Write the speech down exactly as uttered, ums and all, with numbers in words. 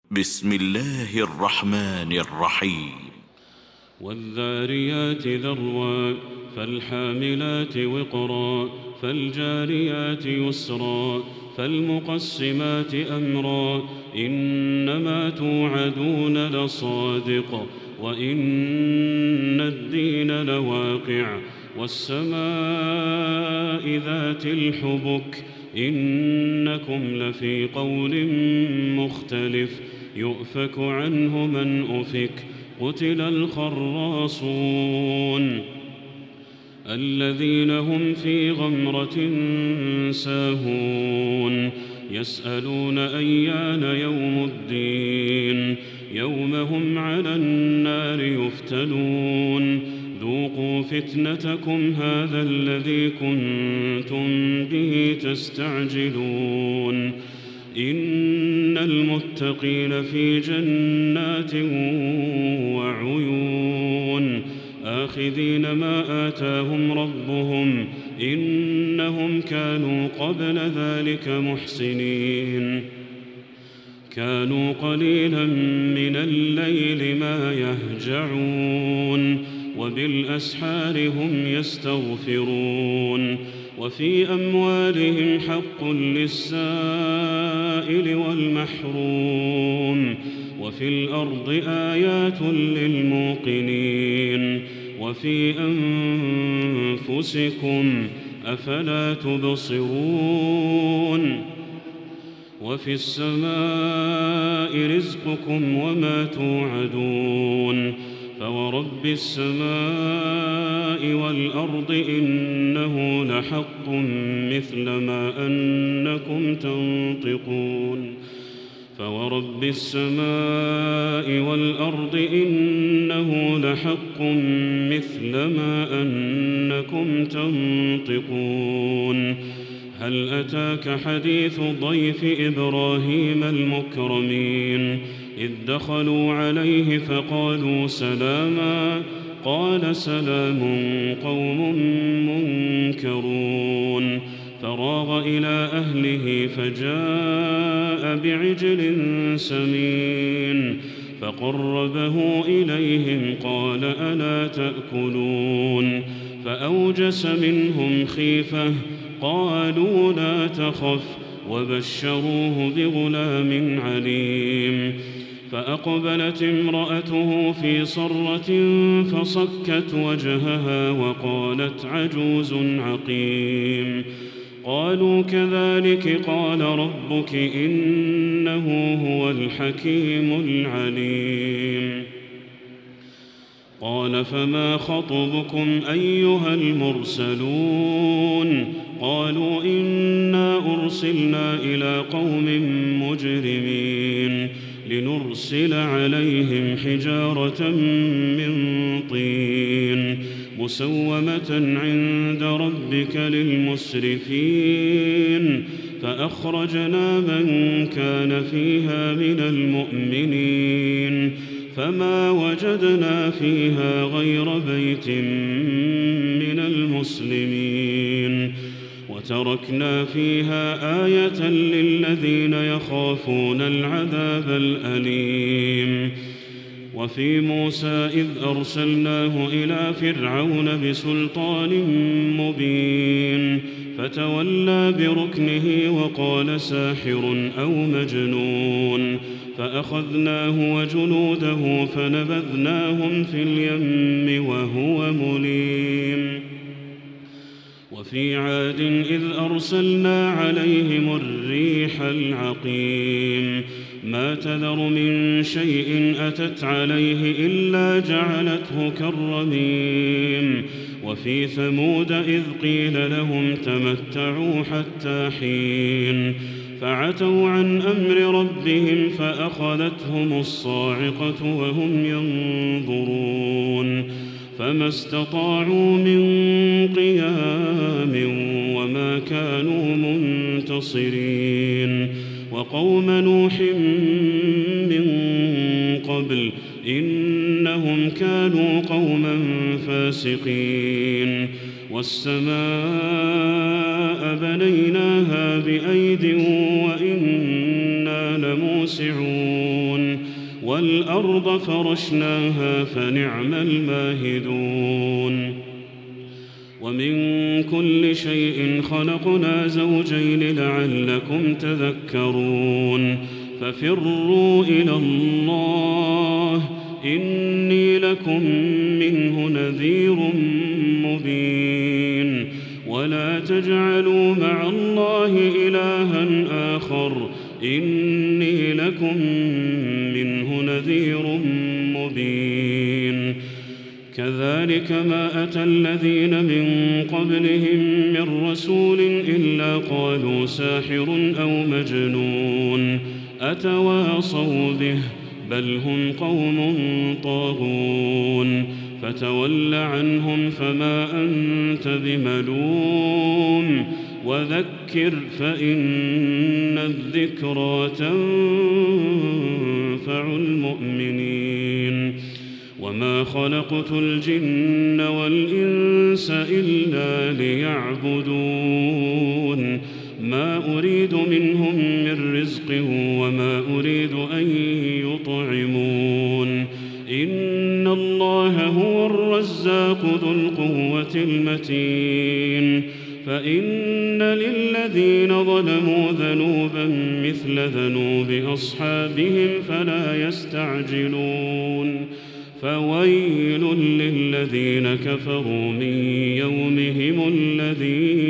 بسم الله الرحمن الرحيم. والذاريات ذروا فالحاملات وقرا فالجاريات يسرا فالمقسمات أمرا إنما توعدون لصادق وإن الدين لواقع والسماء ذات الحبك إنكم لفي قول مختلف يؤفك عنه من أفك قتل الخراصون الذين هم في غمرة ساهون يسألون أيان يوم الدين يوم هم على النار يفتنون ذوقوا فتنتكم هذا الذي كنتم به تستعجلون إن المتقين في جنات وعيون آخذين ما آتاهم ربهم إنهم كانوا قبل ذلك محسنين كانوا قليلا من الليل ما يهجعون وبالأسحار هم يستغفرون وفي أموالهم حق للسائل والمحروم وفي الأرض آيات للموقنين وفي أنفسكم أفلا تبصرون وفي السماء رزقكم وما توعدون فورب السماء والأرض إنه لحق مثل ما أنكم تنطقون فورب السماء والأرض إنه لحق مثل ما أنكم تنطقون هل أتاك حديث ضيف إبراهيم المكرمين إذ دخلوا عليه فقالوا سلاما قال سلام قوم منكرون فراغ إلى أهله فجاء بعجل سمين فقربه إليهم قال ألا تأكلون فأوجس منهم خيفة قالوا لا تخف وبشروه بغلام عليم فأقبلت امرأته في صرة فصكت وجهها وقالت عجوز عقيم قالوا كذلك قال ربك إنه هو الحكيم العليم قال فما خطبكم أيها المرسلون قالوا إنا أرسلنا إلى قوم مجرمين لنرسل عليهم حجارة من طين مسومة عند ربك للمسرفين فأخرجنا من كان فيها من المؤمنين فما وجدنا فيها غير بيت من المسلمين وتركنا فيها آية للذين يخافون العذاب الأليم وفي موسى إذ أرسلناه إلى فرعون بسلطان مبين فتولى بركنه وقال ساحر أو مجنون فأخذناه وجنوده فنبذناهم في اليم وهو مليم وفي عاد إذ أرسلنا عليهم الريح العقيم ما تذر من شيء أتت عليه إلا جعلته كالرميم وفي ثمود إذ قيل لهم تمتعوا حتى حين فعتوا عن أمر ربهم فأخذتهم الصاعقة وهم ينظرون فما استطاعوا من قيام وما كانوا منتصرين وقوم نوح من قبل إنهم كانوا قوما فاسقين والسماء بنيناها بأيد وإنا لموسعون يبصرون والأرض فرشناها فنعم الماهدون ومن كل شيء خلقنا زوجين لعلكم تذكرون ففروا إلى الله إني لكم منه نذير مبين ولا تجعلوا مع الله إلها آخر إني لكم منه نذير مبين كذلك ما أتى الذين من قبلهم من رسول إلا قالوا ساحر أو مجنون أتواصوا به بل هم قوم طاغون فتول عنهم فما أنت بملوم وذكر فإن الذكرى تنفع المؤمنين وما خلقت الجن والإنس إلا ليعبدون ما أريد منهم من رزق وما أريد أن يطعمون إن الله هو الرزاق ذو القوة المتين فإن للذين ظلموا ذنوبا مثل ذنوب أصحابهم فلا يستعجلون فويل للذين كفروا من يومهم الذي